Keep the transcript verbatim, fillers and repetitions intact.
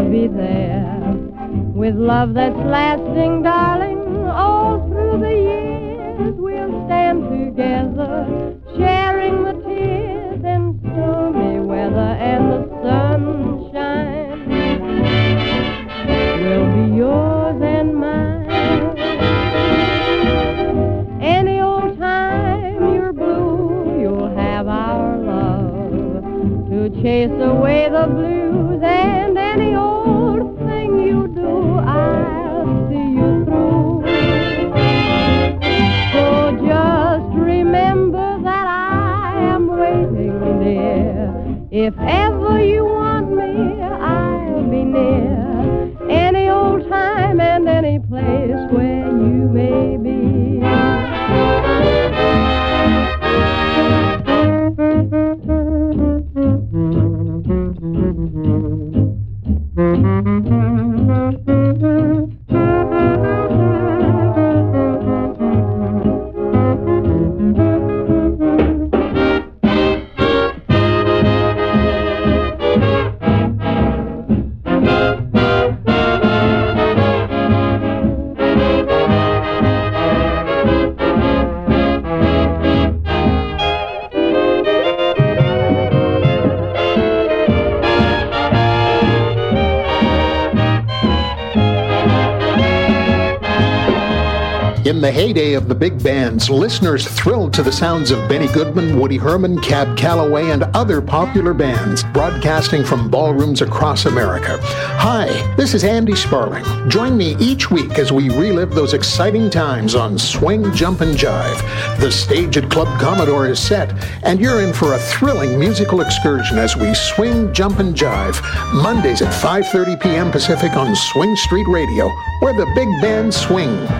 I'll be there with love that's lasting, darling, all through the years. We'll stand together, sharing the tears in stormy weather and the sunshine will be yours and mine. Any old time you're blue, you'll have our love to chase away the blues, and any old thing you do, I'll see you through. So just remember that I am waiting, dear. If ever you want me, I'll be near. Any old time and any place where you may be. In the heyday of the big bands, listeners thrilled to the sounds of Benny Goodman, Woody Herman, Cab Calloway, and other popular bands broadcasting from ballrooms across America. Hi, this is Andy Sparling. Join me each week as we relive those exciting times on Swing, Jump, and Jive. The stage at Club Commodore is set, and you're in for a thrilling musical excursion as we swing, jump, and jive. Mondays at five thirty p.m. Pacific on Swing Street Radio, where the big bands swing.